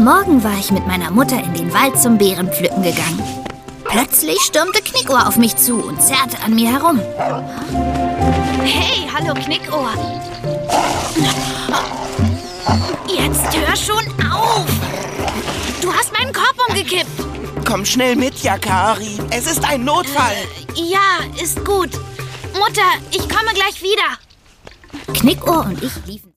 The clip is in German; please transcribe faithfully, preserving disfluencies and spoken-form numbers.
Morgen war ich mit meiner Mutter in den Wald zum Beerenpflücken gegangen. Plötzlich stürmte Knickohr auf mich zu und zerrte an mir herum. Hey, hallo Knickohr. Jetzt hör schon auf. Du hast meinen Korb umgekippt. Komm schnell mit, Yakari. Es ist ein Notfall. Äh, ja, ist gut. Mutter, ich komme gleich wieder. Knickohr und ich liefen